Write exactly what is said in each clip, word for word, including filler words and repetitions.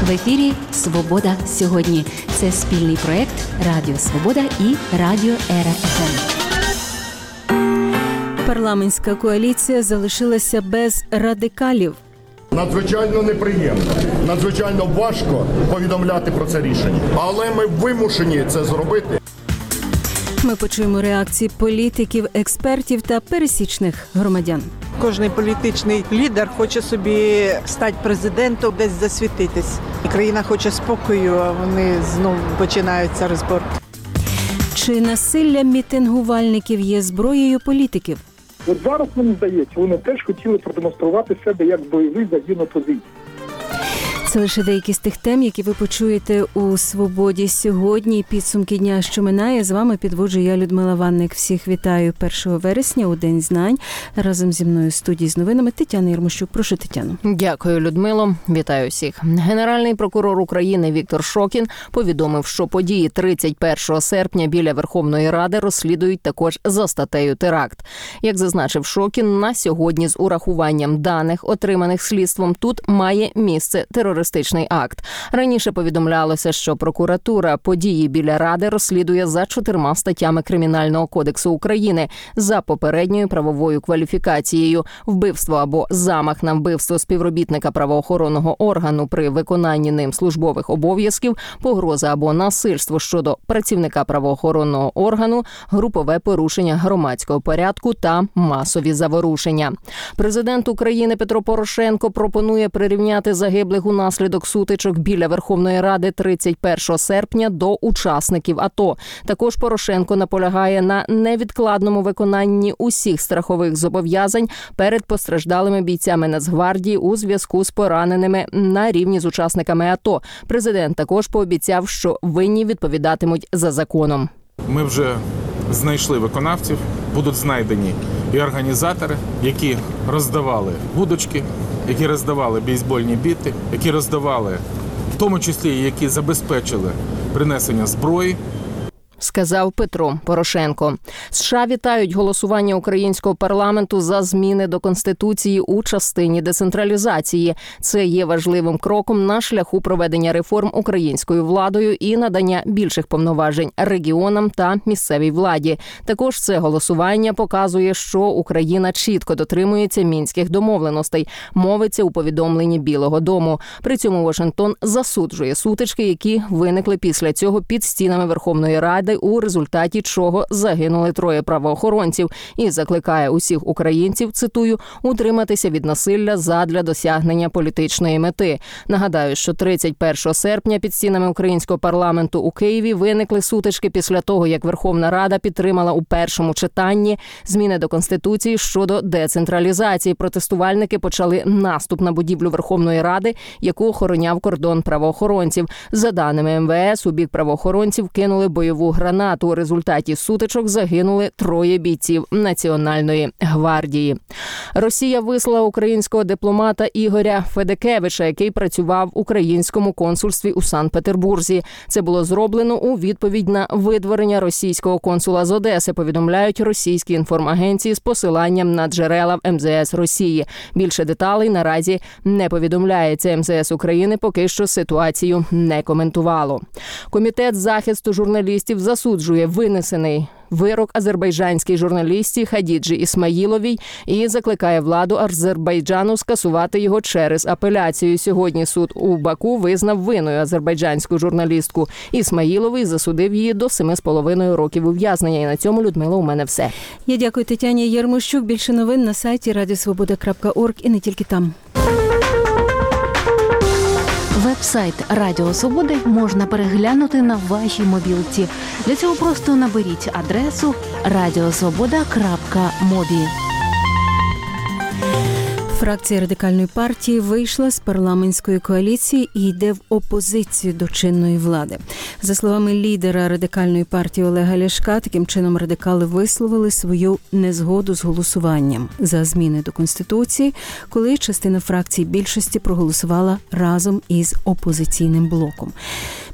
В ефірі «Свобода сьогодні». Це спільний проєкт Радіо Свобода і Радіо Ера еф ем. Парламентська коаліція залишилася без радикалів. Надзвичайно неприємно, надзвичайно важко повідомляти про це рішення. Але ми вимушені це зробити. Ми почуємо реакції політиків, експертів та пересічних громадян. Кожний політичний лідер хоче собі стати президентом, десь засвітитись. Країна хоче спокою, а вони знову починаються розборки. Чи насилля мітингувальників є зброєю політиків? От зараз, мені здається, вони теж хотіли продемонструвати себе як бойовий загін опозиції. Це лише деякі з тих тем, які ви почуєте у «Свободі сьогодні». Підсумки дня, що минає. З вами підводжу я, Людмила Ванник. Всіх вітаю першого вересня у День знань. Разом зі мною в студії з новинами Тетяна Єрмощук. Прошу, Тетяно. Дякую, Людмило. Вітаю всіх. Генеральний прокурор України Віктор Шокін повідомив, що події тридцять першого серпня біля Верховної Ради розслідують також за статтею теракт. Як зазначив Шокін, на сьогодні з урахуванням даних, отриманих слідством, тут має місце терористичний Терористичний акт. Раніше повідомлялося, що прокуратура події біля Ради розслідує за чотирма статтями Кримінального кодексу України за попередньою правовою кваліфікацією: вбивство або замах на вбивство співробітника правоохоронного органу при виконанні ним службових обов'язків, погроза або насильство щодо працівника правоохоронного органу, групове порушення громадського порядку та масові заворушення. Президент України Петро Порошенко пропонує прирівняти загиблих у наслідок сутичок біля Верховної Ради тридцять першого серпня до учасників АТО. Також Порошенко наполягає на невідкладному виконанні усіх страхових зобов'язань перед постраждалими бійцями Нацгвардії у зв'язку з пораненими на рівні з учасниками АТО. Президент також пообіцяв, що винні відповідатимуть за законом. Ми вже знайшли виконавців, будуть знайдені і організатори, які роздавали вудочки, які роздавали бейсбольні біти, які роздавали, в тому числі, які забезпечили принесення зброї, сказав Петро Порошенко. США вітають голосування українського парламенту за зміни до Конституції у частині децентралізації. Це є важливим кроком на шляху проведення реформ українською владою і надання більших повноважень регіонам та місцевій владі. Також це голосування показує, що Україна чітко дотримується мінських домовленостей, мовиться у повідомленні Білого дому. При цьому Вашингтон засуджує сутички, які виникли після цього під стінами Верховної Ради, у результаті чого загинули троє правоохоронців, і закликає усіх українців, цитую, утриматися від насилля задля досягнення політичної мети. Нагадаю, що тридцять першого серпня під стінами українського парламенту у Києві виникли сутички після того, як Верховна Рада підтримала у першому читанні зміни до Конституції щодо децентралізації. Протестувальники почали наступ на будівлю Верховної Ради, яку охороняв кордон правоохоронців. За даними ем ве ес, у бік правоохоронців кинули бойову гранату. У результаті сутичок загинули троє бійців Національної гвардії. Росія вислала українського дипломата Ігоря Федекевича, який працював в українському консульстві у Санкт-Петербурзі. Це було зроблено у відповідь на видворення російського консула з Одеси, повідомляють російські інформагенції з посиланням на джерела в ем зе ес Росії. Більше деталей наразі не повідомляється. ем зе ес України поки що ситуацію не коментувало. Комітет захисту журналістів засуджує винесений вирок азербайджанській журналісті Хадіджі Ісмаїловій і закликає владу Азербайджану скасувати його через апеляцію. Сьогодні суд у Баку визнав винною азербайджанську журналістку Ісмаїлову і засудив її до семи з половиною років ув'язнення. І на цьому, Людмила, у мене все. Я дякую Тетяні Єрмощук. Більше новин на сайті радіо свобода крапка орг і не тільки там. Веб-сайт Радіо Свободи можна переглянути на вашій мобілці. Для цього просто наберіть адресу радіо свобода крапка мобі. Фракція Радикальної партії вийшла з парламентської коаліції і йде в опозицію до чинної влади. За словами лідера Радикальної партії Олега Ляшка, таким чином радикали висловили свою незгоду з голосуванням за зміни до Конституції, коли частина фракції більшості проголосувала разом із опозиційним блоком.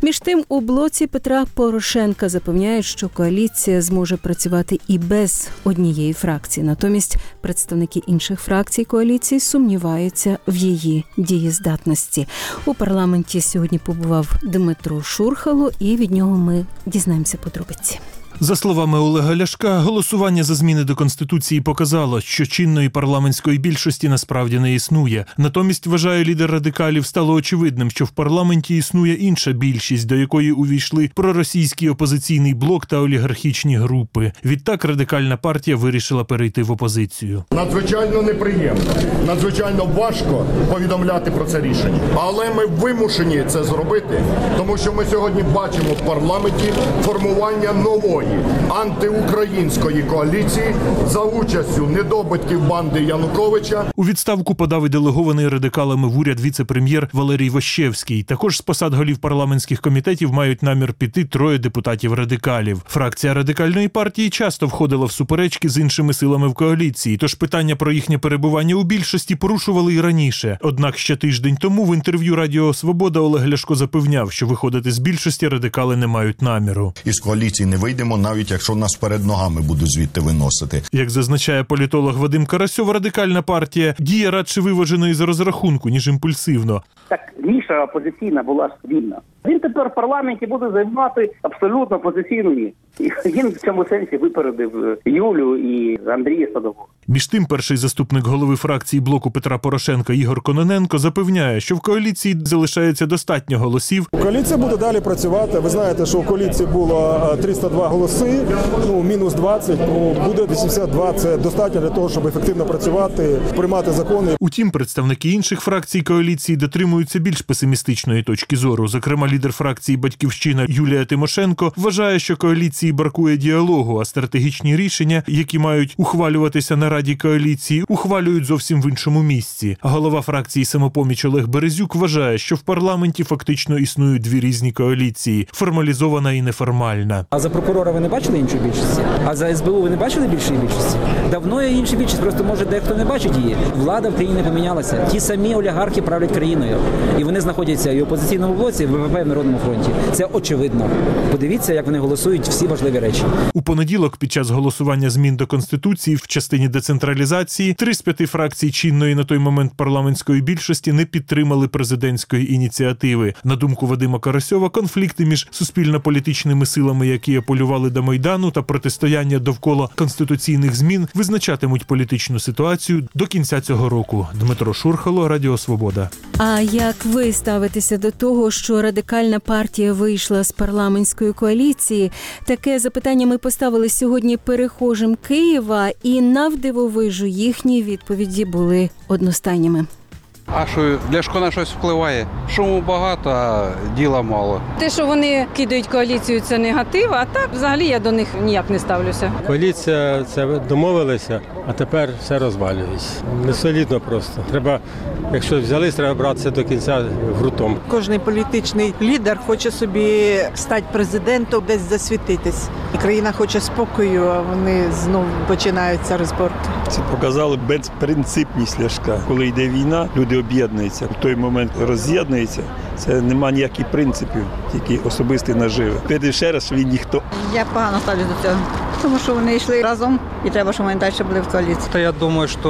Між тим, у блоці Петра Порошенка запевняють, що коаліція зможе працювати і без однієї фракції. Натомість представники інших фракцій коаліції сумніваються в її дієздатності. У парламенті сьогодні побував Дмитро Шурхало, і від нього ми дізнаємося подробиці. За словами Олега Ляшка, голосування за зміни до Конституції показало, що чинної парламентської більшості насправді не існує. Натомість, вважає лідер радикалів, стало очевидним, що в парламенті існує інша більшість, до якої увійшли проросійський опозиційний блок та олігархічні групи. Відтак радикальна партія вирішила перейти в опозицію. Надзвичайно неприємно, надзвичайно важко повідомляти про це рішення. Але ми вимушені це зробити, тому що ми сьогодні бачимо в парламенті формування нової антиукраїнської коаліції за участю недобитків банди Януковича. У відставку подав і делегований радикалами в уряд віце-прем'єр Валерій Ващевський. Також з посад голів парламентських комітетів мають намір піти троє депутатів-радикалів. Фракція радикальної партії часто входила в суперечки з іншими силами в коаліції, тож питання про їхнє перебування у більшості порушували і раніше. Однак ще тиждень тому в інтерв'ю Радіо Свобода Олег Ляшко запевняв, що виходити з більшості радикали не мають наміру. Із коаліції не вийдемо, навіть якщо нас перед ногами будуть звідти виносити. Як зазначає політолог Вадим Карасьов, радикальна партія діє радше виважено із розрахунку, ніж імпульсивно. Так ніша опозиційна була вільна. Він тепер в парламенті буде займати абсолютно опозиційну нішу. Він в цьому сенсі випередив Юлю і Андрія Садового. Між тим, перший заступник голови фракції блоку Петра Порошенка Ігор Кононенко запевняє, що в коаліції залишається достатньо голосів. Коаліція буде далі працювати. Ви знаєте, що у коаліції було триста два голоси, ну, мінус двадцять, ну, буде вісімдесят два. Це достатньо для того, щоб ефективно працювати, приймати закони. Утім, представники інших фракцій коаліції дотримуються більш песимістичної точки зору. Зокрема, лідер фракції «Батьківщина» Юлія Тимошенко вважає, що коаліції бракує діалогу, а стратегічні рішення, які мають ухвалюватися на Раді коаліції, ухвалюють зовсім в іншому місці. Голова фракції «Самопоміч» Олег Березюк вважає, що в парламенті фактично існують дві різні коаліції – формалізована і неформальна. А за прокурора ви не бачили іншої більшості? А за ес бе у ви не бачили більшої більшості? Давно є інша більшість, просто може дехто не бачить її. Влада в країні не помінялася. Ті самі олігархи правлять країною. І вони знаходяться і в опозиційному блоці, і в ВВП в Народному фронті. Це очевидно. Подивіться, як вони голосують всі важливі речі. У понеділок під час голосування змін до Конституції в частині децентралізації три з п'яти фракцій чинної на той момент парламентської більшості не підтримали президентської ініціативи. На думку Вадима Карасьова, конфлікти між суспільно-політичними силами, які апелювали до Майдану, та протистояння довкола конституційних змін визначатимуть політичну ситуацію до кінця цього року. Дмитро Шурхало, Радіо Свобода. А як ви ставитеся до того, що радикальна партія вийшла з парламентської коаліції? Таке запитання ми поставили сьогодні перехожим Києва, і навдивовижу їхні відповіді були одностайніми. А що, Ляшко на щось впливає? Шуму багато, а діла мало. Те, що вони кидають коаліцію, це негатив, а так взагалі я до них ніяк не ставлюся. Коаліція, це домовилися, а тепер все розвалюється. Несолідно просто. Треба, якщо взялись, треба братися до кінця гуртом. Кожний політичний лідер хоче собі стати президентом, десь засвітитись. І країна хоче спокою, а вони знову починаються розборки. Це показало безпринципність Ляшка. Коли йде війна, люди об'єднуються. В той момент роз'єднуються. Це нема ніяких принципів, тільки особисті наживи. Перед ще раз, що він ніхто. Я погано ставлюсь до цього, тому що вони йшли разом і треба, щоб вони далі були в коаліції. Та я думаю, що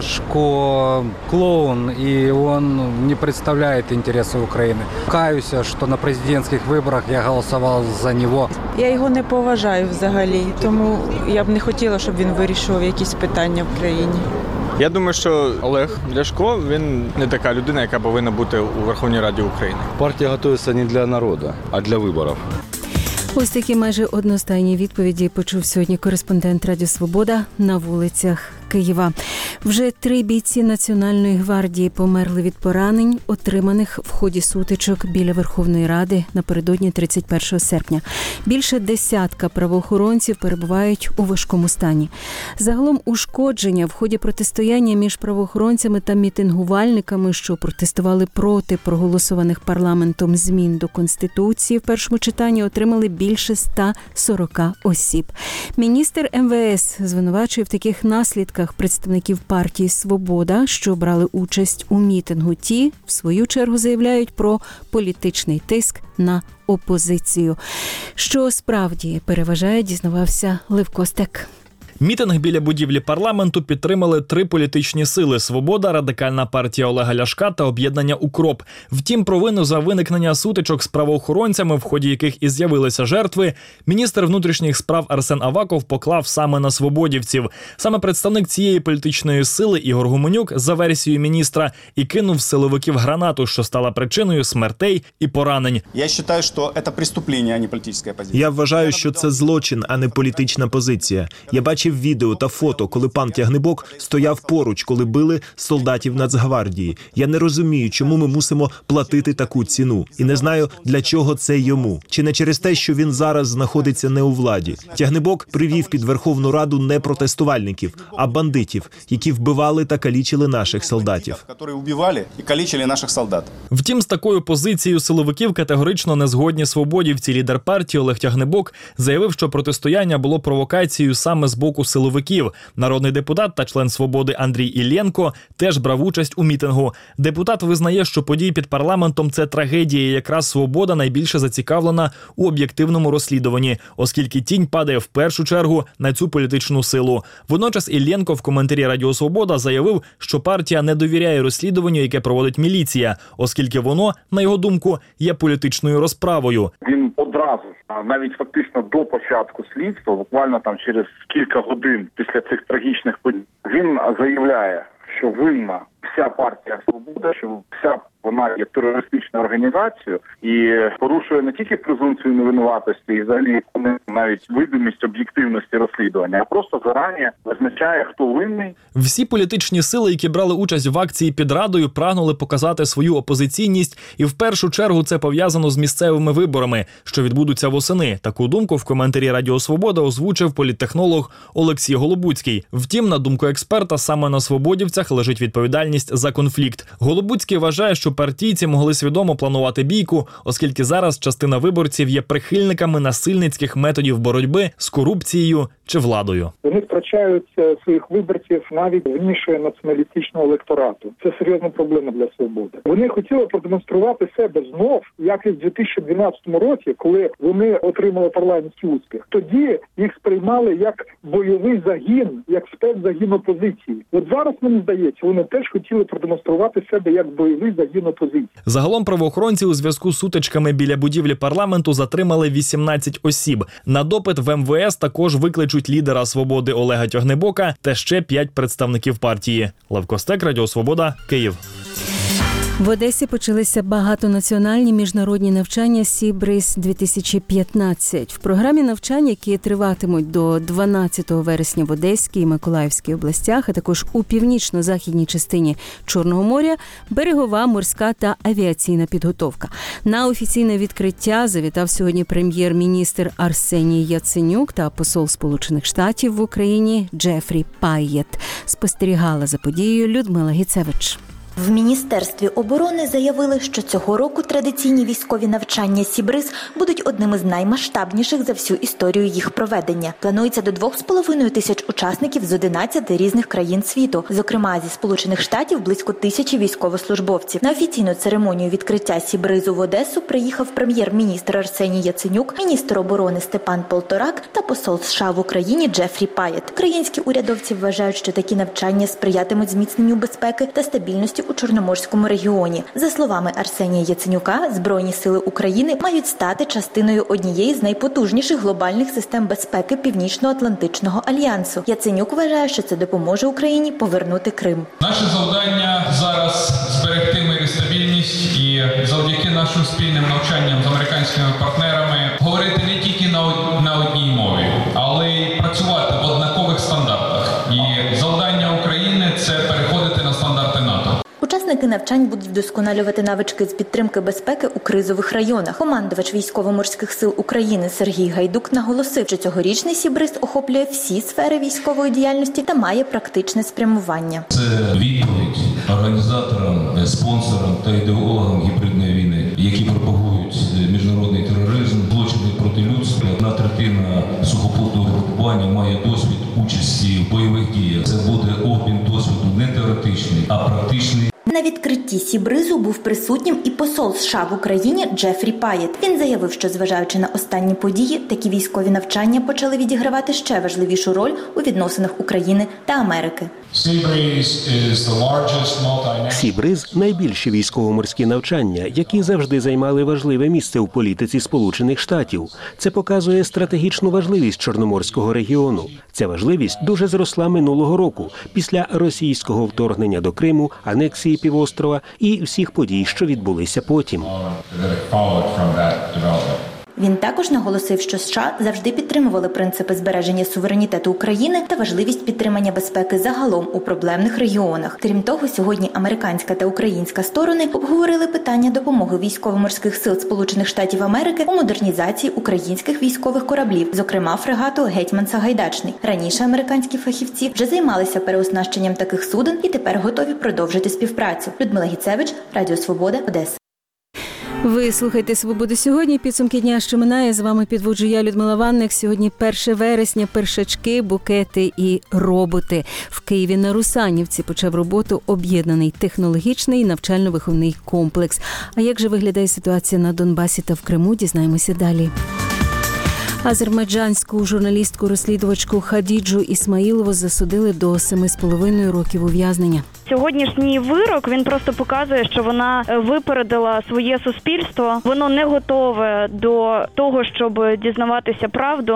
Ляшко клоун, і він не представляє інтереси України. Каюся, що на президентських виборах я голосував за нього. Я його не поважаю взагалі, тому я б не хотіла, щоб він вирішував якісь питання в країні. Я думаю, що Олег Ляшко, він не така людина, яка повинна бути у Верховній Раді України. Партія готується не для народу, а для виборів. Ось такі майже одностайні відповіді почув сьогодні кореспондент Радіо Свобода на вулицях Києва. Вже три бійці Національної гвардії померли від поранень, отриманих в ході сутичок біля Верховної Ради напередодні тридцять першого серпня. Більше десятка правоохоронців перебувають у важкому стані. Загалом ушкодження в ході протистояння між правоохоронцями та мітингувальниками, що протестували проти проголосованих парламентом змін до Конституції, в першому читанні отримали більше ста сорока осіб. Міністр ем ве ес звинувачує в таких наслідках списках представників партії «Свобода», що брали участь у мітингу. Ті, в свою чергу, заявляють про політичний тиск на опозицію. Що справді переважає, дізнавався Левко Стек. Мітинг біля будівлі парламенту підтримали три політичні сили – «Свобода», Радикальна партія Олега Ляшка та об'єднання «Укроп». Втім, провину за виникнення сутичок з правоохоронцями, в ході яких і з'явилися жертви, міністр внутрішніх справ Арсен Аваков поклав саме на свободівців. Саме представник цієї політичної сили Ігор Гуменюк, за версією міністра, і кинув в силовиків гранату, що стала причиною смертей і поранень. Я вважаю, що це преступлення, а не політична позиція. Я вважаю, що це злочин, а не політична позиція. Я бачив відео та фото, коли пан Тягнибок стояв поруч, коли били солдатів Нацгвардії. Я не розумію, чому ми мусимо платити таку ціну. І не знаю, для чого це йому. Чи не через те, що він зараз знаходиться не у владі. Тягнибок привів під Верховну Раду не протестувальників, а бандитів, які вбивали та калічили наших солдатів. Які вбивали і калічили наших солдат. Втім, з такою позицією силовиків категорично не згодні свободівці. Лідер партії Олег Тягнибок заявив, що протистояння було провокацією саме з боку силовиків. Народний депутат та член «Свободи» Андрій Іллєнко теж брав участь у мітингу. Депутат визнає, що події під парламентом – це трагедія. Якраз «Свобода» найбільше зацікавлена у об'єктивному розслідуванні, оскільки тінь падає в першу чергу на цю політичну силу. Водночас Іллєнко в коментарі «Радіо Свобода» заявив, що партія не довіряє розслідуванню, яке проводить міліція, оскільки воно, на його думку, є політичною розправою. Він одразу, навіть фактично до початку слідства, буквально там через кілька годин після цих трагічних подій, він заявляє, що винна вся партія «Свобода», що вся вона є терористичною організацією і порушує не тільки презумпцію невинуватості, і взагалі навіть видимість об'єктивності розслідування, а просто зарані визначає, хто винний. Всі політичні сили, які брали участь в акції під Радою, прагнули показати свою опозиційність, і в першу чергу це пов'язано з місцевими виборами, що відбудуться восени. Таку думку в коментарі «Радіо Свобода» озвучив політтехнолог Олексій Голобуцький. Втім, на думку експерта, саме на свободівцях лежить відповідальність за конфлікт. Голобуцький вважає, що партійці могли свідомо планувати бійку, оскільки зараз частина виборців є прихильниками насильницьких методів боротьби з корупцією чи владою. Вони втрачають своїх виборців навіть в ніші націоналістичного електорату. Це серйозна проблема для «Свободи». Вони хотіли продемонструвати себе знов, як і в дві тисячі дванадцятому році, коли вони отримали парламентський успіх. Тоді їх сприймали як бойовий загін, як спецзагін опозиції. От зараз, мені здається, вони теж хотіли продемонструвати себе як бойовий загін опозиції. Загалом правоохоронці у зв'язку з сутичками біля будівлі парламенту затримали вісімнадцять осіб. На допит в ем ве ес також викличуть лідера «Свободи» Олега Тягнибока та ще п'ять представників партії. Левко Стек, Радіо Свобода, Київ. В Одесі почалися багатонаціональні міжнародні навчання «Сібриз дві тисячі п'ятнадцять». В програмі навчань, які триватимуть до дванадцятого вересня в Одеській і Миколаївській областях, а також у північно-західній частині Чорного моря, берегова, морська та авіаційна підготовка. На офіційне відкриття завітав сьогодні прем'єр-міністр Арсеній Яценюк та посол Сполучених Штатів в Україні Джефрі Пайєт. Спостерігала за подією Людмила Гіцевич. В Міністерстві оборони заявили, що цього року традиційні військові навчання «Сібриз» будуть одним із наймасштабніших за всю історію їх проведення. Планується до двох з половиною тисяч учасників з одинадцяти різних країн світу. Зокрема, зі Сполучених Штатів близько тисячі військовослужбовців. На офіційну церемонію відкриття «Сібризу» в Одесу приїхав прем'єр-міністр Арсеній Яценюк, міністр оборони Степан Полторак та посол США в Україні Джефрі Пайєт. Українські урядовці вважають, що такі навчання сприятимуть зміцненню безпеки та стабільності у Чорноморському регіоні. За словами Арсенія Яценюка, Збройні сили України мають стати частиною однієї з найпотужніших глобальних систем безпеки Північно-Атлантичного альянсу. Яценюк вважає, що це допоможе Україні повернути Крим. Наше завдання зараз зберегти мир і стабільність і завдяки нашим спільним навчанням з американськими партнерами говорити не тільки на, од... на одній мові, але й працювати в однакових стандартах. І завдання України – це переходити на стандарти НАТО. Учасники навчань будуть вдосконалювати навички з підтримки безпеки у кризових районах. Командувач Військово-морських сил України Сергій Гайдук наголосив, що цьогорічний «Сібриз» охоплює всі сфери військової діяльності та має практичне спрямування. Це відповідь організаторам, спонсорам та ідеологам гібридної війни, які пропагують міжнародний тероризм, злочини проти людства. Одна третина сухопутного групування має досвід участі в бойових діях. Це буде теоретичний, а практичний. На відкритті Сібризу був присутнім і посол США в Україні Джефрі Паєт. Він заявив, що, зважаючи на останні події, такі військові навчання почали відігравати ще важливішу роль у відносинах України та Америки. Сібриз – найбільші військово-морські навчання, які завжди займали важливе місце у політиці Сполучених Штатів. Це показує стратегічну важливість Чорноморського регіону. Ця важливість дуже зросла минулого року, після російського вторгнення до Криму, анексії півострова і всіх подій, що відбулися потім. Він також наголосив, що США завжди підтримували принципи збереження суверенітету України та важливість підтримання безпеки загалом у проблемних регіонах. Крім того, сьогодні американська та українська сторони обговорили питання допомоги військово-морських сил Сполучених Штатів Америки у модернізації українських військових кораблів, зокрема фрегату «Гетьман Сагайдачний». Раніше американські фахівці вже займалися переоснащенням таких суден і тепер готові продовжити співпрацю. Людмила Гіцевич, Радіо Свобода, Одеса. Ви слухаєте «Свободу сьогодні». Підсумки дня, що минає. З вами підводжу я, Людмила Ванник. Сьогодні перше вересня, першачки, букети і роботи. В Києві на Русанівці почав роботу об'єднаний технологічний навчально-виховний комплекс. А як же виглядає ситуація на Донбасі та в Криму, дізнаємося далі. Азербайджанську журналістку-розслідувачку Хадіджу Ісмаїлову засудили до семи з половиною років ув'язнення. Сьогоднішній вирок, він просто показує, що вона випередила своє суспільство. Воно не готове до того, щоб дізнаватися правду.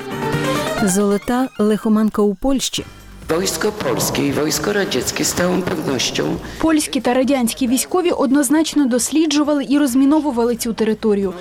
Золота лихоманка у Польщі. Wojsko polskie i wojsko radzieckie z całą pewnością. Польські та радянські військові однозначно досліджували і розміновували цю територію.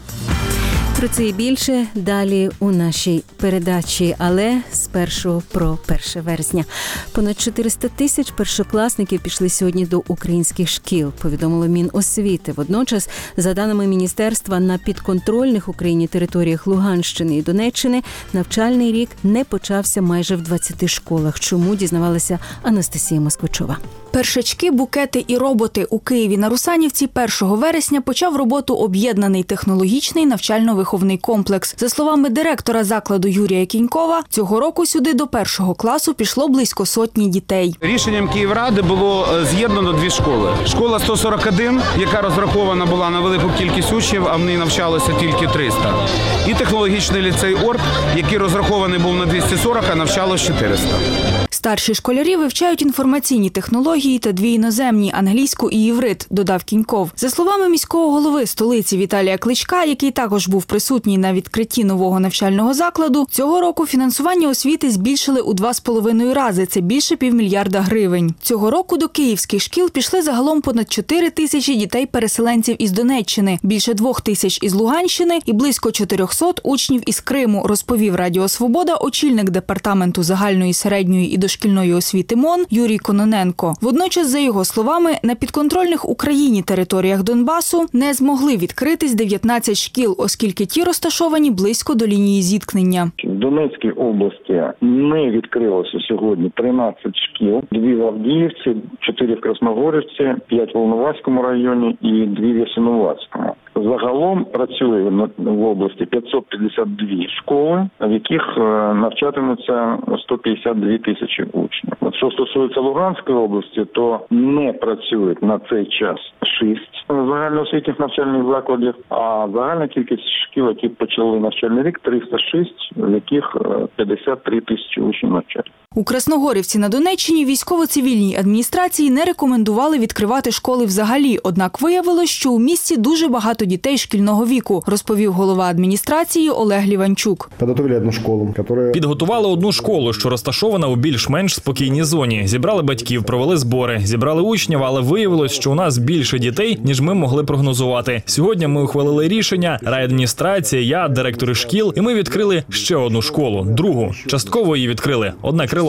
Про це і більше далі у нашій передачі, але спершу про перше вересня. Понад чотириста тисяч першокласників пішли сьогодні до українських шкіл, повідомило Міносвіти. Водночас, за даними міністерства, на підконтрольних Україні територіях Луганщини і Донеччини навчальний рік не почався майже в двадцяти школах. Чому, дізнавалася Анастасія Москвичова. Першачки, букети і роботи. У Києві на Русанівці першого вересня почав роботу об'єднаний технологічний навчально-виховний комплекс. За словами директора закладу Юрія Кінькова, цього року сюди до першого класу пішло близько сотні дітей. Рішенням Київради було з'єднано дві школи. Школа сто сорок один, яка розрахована була на велику кількість учнів, а в ній навчалося тільки триста. І технологічний ліцей «Орб», який розрахований був на двісті сорок, а навчалось чотириста. Старші школярі вивчають інформаційні технології та дві іноземні – англійську і єврит, додав Кіньков. За словами міського голови столиці Віталія Кличка, який також був присутній на відкритті нового навчального закладу, цього року фінансування освіти збільшили у два з половиною рази – це більше півмільярда гривень. Цього року до київських шкіл пішли загалом понад чотири тисячі дітей-переселенців із Донеччини, більше двох тисяч із Луганщини і близько чотирьохсот учнів із Криму, розповів Радіо Свобода очільник департаменту загальної середньої і дошкільної освіти МОН Юрій Кононенко. Водночас, за його словами, на підконтрольних Україні територіях Донбасу не змогли відкритись дев'ятнадцять шкіл, оскільки ті розташовані близько до лінії зіткнення. В Донецькій області не відкрилося сьогодні тринадцять шкіл, дві в Авдіївці, чотири в Красногорівці, п'ять в Волноваському районі і дві в Ясинуватському. Загалом працює в області п'ятсот п'ятдесят дві школи, в яких навчатимуться сто п'ятдесят дві тисячі учнів. От що стосується Луганської області, то не працюють на цей час шість загальноосвітніх навчальних закладів, а загальна кількість шкіл, які почали навчальний рік, триста шість, в яких п'ятдесят три тисячі учнів навчають. У Красногорівці на Донеччині військово-цивільній адміністрації не рекомендували відкривати школи взагалі, однак виявилось, що у місті дуже багато дітей шкільного віку, розповів голова адміністрації Олег Ліванчук. Підготували одну школу, яка... Підготували одну школу, що розташована у більш-менш спокійній зоні. Зібрали батьків, провели збори, зібрали учнів, але виявилось, що у нас більше дітей, ніж ми могли прогнозувати. Сьогодні ми ухвалили рішення, райадміністрація, я, директори шкіл, і ми відкрили ще одну школу, другу. Частково її відкрили, одне крило.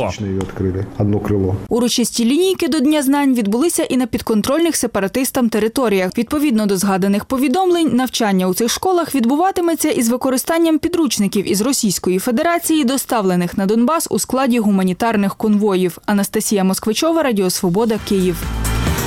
Одно крило. Урочисті лінійки до Дня знань відбулися і на підконтрольних сепаратистам територіях. Відповідно до згаданих повідомлень, навчання у цих школах відбуватиметься із використанням підручників із Російської Федерації, доставлених на Донбас у складі гуманітарних конвоїв. Анастасія Москвичова, Радіо Свобода, Київ.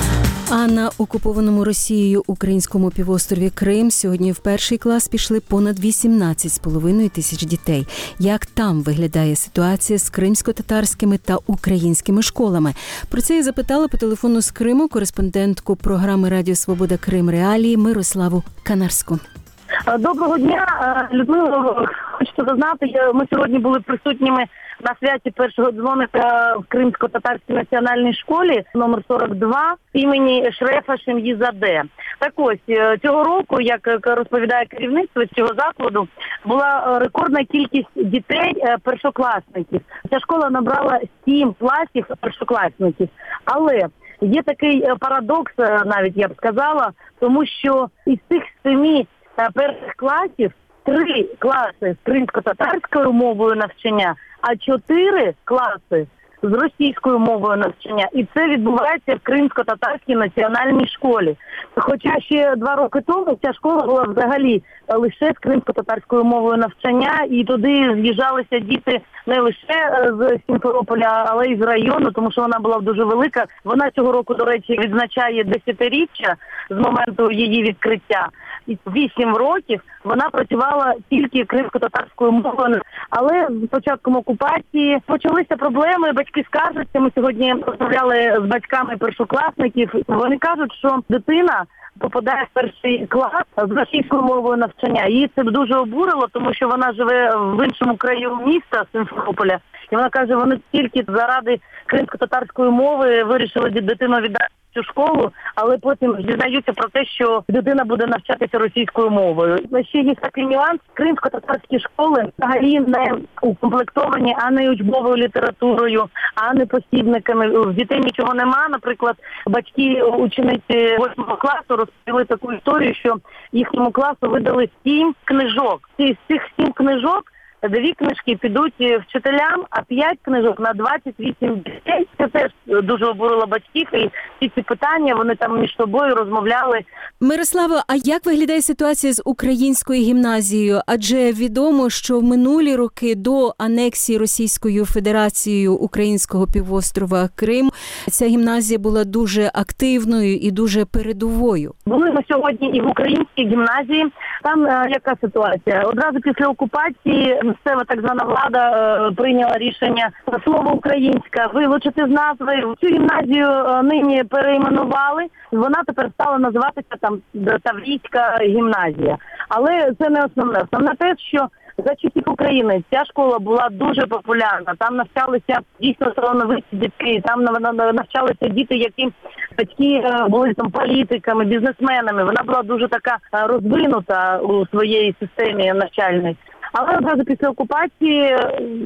А на окупованому Росією українському півострові Крим сьогодні в перший клас пішли понад вісімнадцять з половиною тисяч дітей. Як там виглядає ситуація з кримсько-татарськими та українськими школами? Про це я запитала по телефону з Криму кореспондентку програми Радіо Свобода Крим Реалії Мирославу Канарську. Доброго дня, Людмила. Хочете зазнати, ми сьогодні були присутніми на святі першого дзвоника в Кримсько-татарській національній школі номер сорок два імені Шрефа Шем'їзаде. Так ось, цього року, як розповідає керівництво цього закладу, була рекордна кількість дітей першокласників. Ця школа набрала сім класів першокласників. Але є такий парадокс, навіть я б сказала, тому що із цих семи перших класів три класи з кримсько-татарською мовою навчання, а чотири класи з російською мовою навчання. І це відбувається в Кримсько-татарській національній школі. Хоча ще два роки тому ця школа була взагалі лише з кримсько-татарською мовою навчання, і туди з'їжджалися діти не лише з Сімферополя, але й з району, тому що вона була дуже велика. Вона цього року, до речі, відзначає десятиріччя з моменту її відкриття. І вісім років вона працювала тільки кримсько-татарською мовою. Але з початком окупації почалися проблеми, батьки скаржаться. Ми сьогодні розмовляли з батьками першокласників. Вони кажуть, що дитина попадає в перший клас з російською мовою навчання. Її це дуже обурило, тому що вона живе в іншому краю міста, Сімферополя. І вона каже, вони тільки заради кримсько-татарської мови вирішили дитину віддати цю школу, але потім дізнаються про те, що дитина буде навчатися російською мовою. Ще є такий нюанс. Кримсько-татарські школи взагалі не укомплектовані ані учбовою літературою, ані посібниками. В дітей нічого нема. Наприклад, батьки учениці восьмого класу розповіли таку історію, що їхньому класу видали сім книжок. З цих сім книжок дві книжки підуть вчителям, а п'ять книжок на двадцять вісім дітей. Це теж дуже обурило батьків, і всі ці питання вони там між собою розмовляли. Мирославо, а як виглядає ситуація з українською гімназією? Адже відомо, що в минулі роки до анексії Російською Федерацією українського півострова Крим ця гімназія була дуже активною і дуже передовою. Були ми сьогодні і в українській гімназії. Там е, яка ситуація? Одразу після окупації місцева так звана влада е, прийняла рішення слово українське вилучити з назви. Цю гімназію е, нині перейменували. Вона тепер стала називатися там Таврійська гімназія. Але це не основне. Основне те, що за часів України ця школа була дуже популярна. Там навчалися дійсно талановиті дітки, там навчалися діти, які батьки були там політиками, бізнесменами. Вона була дуже така розвинута у своїй системі навчальній. Але одразу після окупації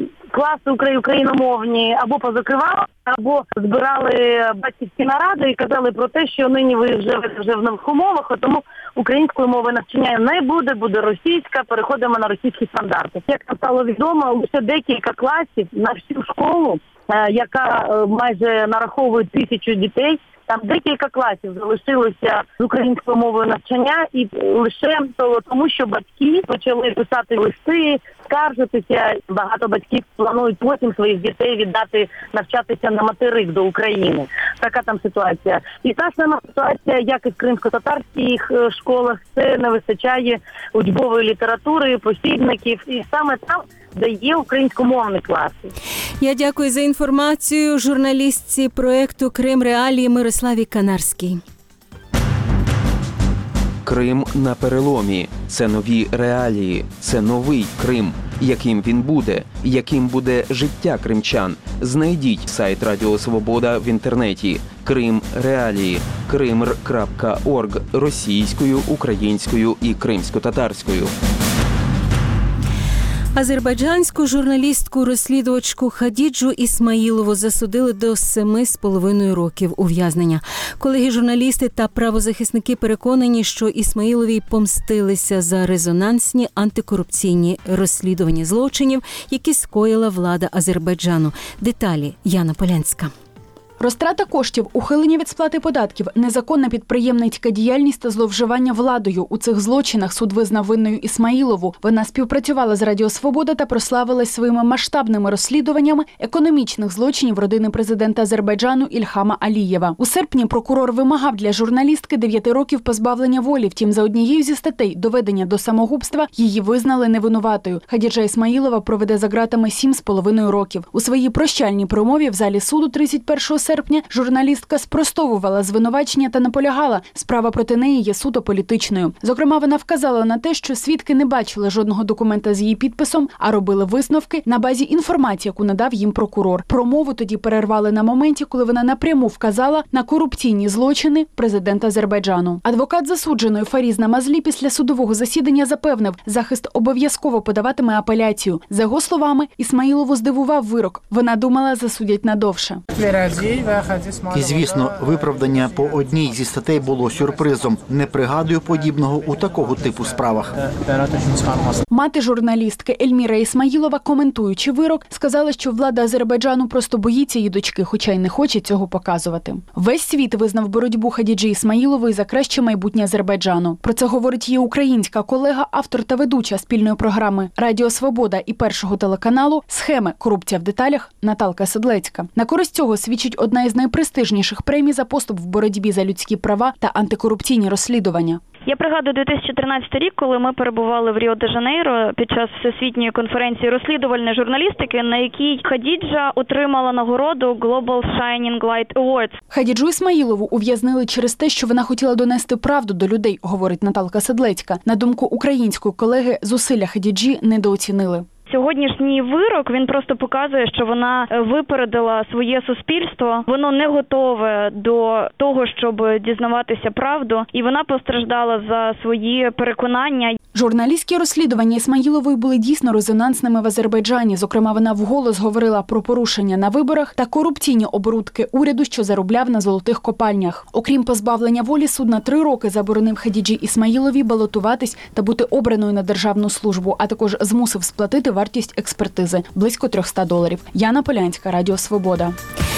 класи україномовні або позакривали, або збирали батьківські наради і казали про те, що нині ви живете вже в нових умовах, а тому української мови навчання не буде, буде російська, переходимо на російські стандарти. Як нам стало відомо, лише декілька класів на всю школу, яка майже нараховує тисячу дітей, там декілька класів залишилося з українською мовою навчання, і лише тому, що батьки почали писати листи, скаржитися. Багато батьків планують потім своїх дітей віддати навчатися на материк до України. Така там ситуація. І та сама ситуація, як і в кримсько-татарських школах, це не вистачає учбової літератури, посібників, і саме там, де є українськомовні класи. Я дякую за інформацію журналістці проєкту «Крим Реалії» Мирославі Канарській. Крим на переломі. Це нові реалії. Це новий Крим. Яким він буде? Яким буде життя кримчан? Знайдіть сайт Радіо Свобода в інтернеті. Крим Реалії. кримр крапка орг російською, українською і кримсько-татарською. Азербайджанську журналістку-розслідувачку Хадіджу Ісмаїлову засудили до семи з половиною років ув'язнення. Колеги-журналісти та правозахисники переконані, що Ісмаїловій помстилися за резонансні антикорупційні розслідування злочинів, які скоїла влада Азербайджану. Деталі Яна Полянська. Розтрата коштів, ухилення від сплати податків, незаконна підприємницька діяльність та зловживання владою. У цих злочинах суд визнав винною Ісмаїлову. Вона співпрацювала з Радіо Свобода та прославилась своїми масштабними розслідуваннями економічних злочинів родини президента Азербайджану Ільхама Алієва. У серпні прокурор вимагав для журналістки дев'яти років позбавлення волі. Втім, за однією зі статей доведення до самогубства її визнали невинуватою. Хадіджа Ісмаїлова проведе за ґратами сім з половиною років. У своїй прощальній промові в залі суду тридцять першого серпня журналістка спростовувала звинувачення та наполягала, справа проти неї є суто політичною. Зокрема, вона вказала на те, що свідки не бачили жодного документа з її підписом, а робили висновки на базі інформації, яку надав їм прокурор. Промову тоді перервали на моменті, коли вона напряму вказала на корупційні злочини президента Азербайджану. Адвокат засудженої Фаріз Намазлі після судового засідання запевнив, захист обов'язково подаватиме апеляцію. За його словами, Ісмаїлову здивував вирок. Вона думала, засудять надовше. І, звісно, виправдання по одній зі статей було сюрпризом. Не пригадую подібного у такого типу справах. Мати журналістки Ельміра Ісмаїлова, коментуючи вирок, сказала, що влада Азербайджану просто боїться її дочки, хоча й не хоче цього показувати. Весь світ визнав боротьбу Хадіджі Ісмаїлової за краще майбутнє Азербайджану. Про це говорить її українська колега, автор та ведуча спільної програми «Радіо Свобода» і Першого телеканалу «Схеми. Корупція в деталях» Наталка Седлецька. На користь цього свідчить одна із найпрестижніших премій за поступ в боротьбі за людські права та антикорупційні розслідування. Я пригадую дві тисячі тринадцятий рік, коли ми перебували в Ріо-де-Жанейро під час Всесвітньої конференції розслідувальної журналістики, на якій Хадіджа отримала нагороду Global Shining Light Awards. Хадіджу Ісмаїлову ув'язнили через те, що вона хотіла донести правду до людей, говорить Наталка Седлецька. На думку української колеги, зусилля Хадіджі недооцінили. Сьогоднішній вирок, він просто показує, що вона випередила своє суспільство. Воно не готове до того, щоб дізнаватися правду, і вона постраждала за свої переконання. Журналістські розслідування Ісмаїлової були дійсно резонансними в Азербайджані. Зокрема, вона вголос говорила про порушення на виборах та корупційні оборудки уряду, що заробляв на золотих копальнях. Окрім позбавлення волі, суд на три роки заборонив Хадіджі Ісмаїловій балотуватись та бути обраною на державну службу, а також змусив сплатити вартість експертизи – близько триста доларів. Яна Полянська, Радіо Свобода.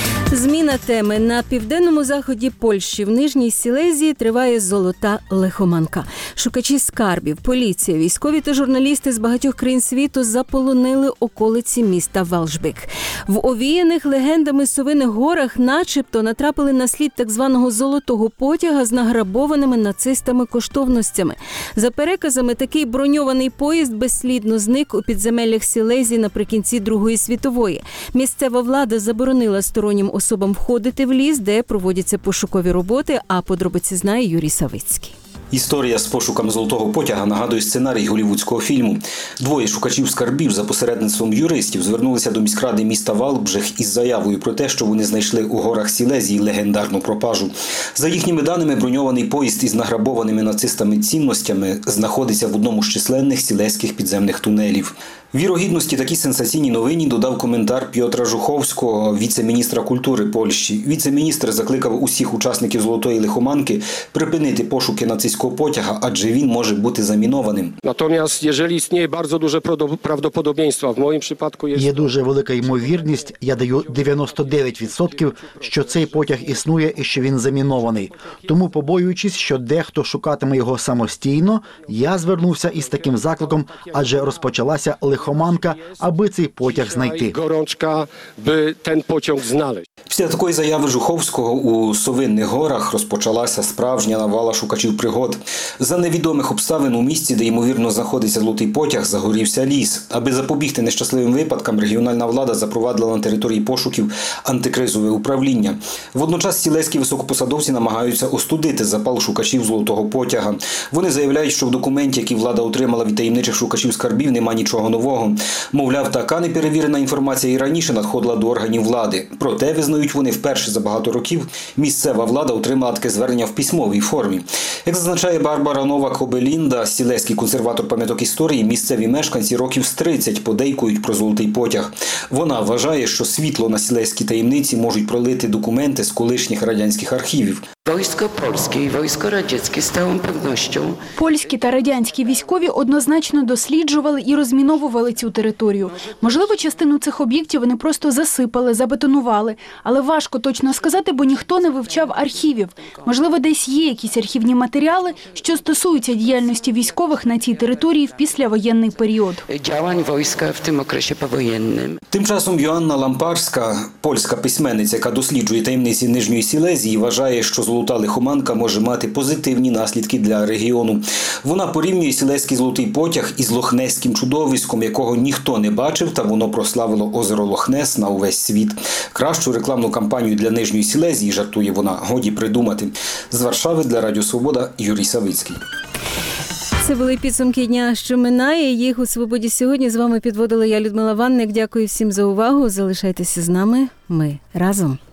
Зміна теми. На південному заході Польщі в Нижній Сілезії триває золота лихоманка. Шукачі скарбів, поліція, військові та журналісти з багатьох країн світу заполонили околиці міста Валжбик. В овіяних легендами совиних горах начебто натрапили на слід так званого золотого потяга з награбованими нацистами коштовностями. За переказами, такий броньований поїзд безслідно зник у підземеллях Сілезії наприкінці Другої світової. Місцева влада заборонила стороннім особам входити в ліс, де проводяться пошукові роботи, а подробиці знає Юрій Савицький. Історія з пошуком золотого потяга нагадує сценарій голівудського фільму. Двоє шукачів скарбів за посередництвом юристів звернулися до міськради міста Валбжих із заявою про те, що вони знайшли у горах Сілезії легендарну пропажу. За їхніми даними, броньований поїзд із награбованими нацистами цінностями знаходиться в одному з численних сілезьких підземних тунелів. Вірогідності такій сенсаційній новині додав коментар Пьотра Жуховського, віце-міністра культури Польщі. Віце-міністр закликав усіх учасників золотої лихоманки припинити пошуки нацистського потяга, адже він може бути замінованим. Натомість, якщо існує дуже дуже правдоподобieństwo, в моєму випадку є... Є дуже велика ймовірність, я даю дев'яносто дев'ять відсотків, що цей потяг існує і що він замінований. Тому, побоюючись, що дехто шукатиме його самостійно, я звернувся із таким закликом, адже розпочалася лихоманка, аби цей потяг знайти. Горączka, by ten pociąg znaleźć. Після такої заяви Жуховського у Совинних горах розпочалася справжня навала шукачів пригод. За невідомих обставин у місці, де ймовірно знаходиться золотий потяг, загорівся ліс. Аби запобігти нещасливим випадкам, регіональна влада запровадила на території пошуків антикризове управління. Водночас сілезькі високопосадовці намагаються остудити запал шукачів золотого потяга. Вони заявляють, що в документі, який влада отримала від таємничих шукачів скарбів, нема нічого нового. Мовляв, така неперевірена інформація і раніше надходила до органів влади. Проте, визнають вони, вперше за багато років місцева влада отримала таке звернення в письмовій формі. Як зазначає Барбара Новак-Обелінда, сілезький консерватор пам'яток історії, місцеві мешканці років з тридцять подейкують про золотий потяг. Вона вважає, що світло на сілезькі таємниці можуть пролити документи з колишніх радянських архівів. Wojsko polskie i wojsko radzieckie z całą pewnością Польські та радянські військові однозначно досліджували і розміновували цю територію. Можливо, частину цих об'єктів вони просто засипали, забетонували. Але важко точно сказати, бо ніхто не вивчав архівів. Можливо, десь є якісь архівні матеріали, що стосуються діяльності військових на цій території в післявоєнний період. działań wojska w tym okresie powojennym. Тим часом Йоанна Лампарська, польська письменниця, яка досліджує таємниці Нижньої Сілезії, вважає, що золота лихоманка може мати позитивні наслідки для регіону. Вона порівнює сілезький золотий потяг із лохнеським чудовиськом, якого ніхто не бачив, та воно прославило озеро Лохнес на увесь світ. Кращу рекламну кампанію для Нижньої Сілезії, жартує вона, годі придумати. З Варшави для Радіо Свобода Юрій Савицький. Це були підсумки дня, що минає. Їх у «Свободі» сьогодні з вами підводила я, Людмила Ванник. Дякую всім за увагу. Залишайтеся з нами. Ми разом.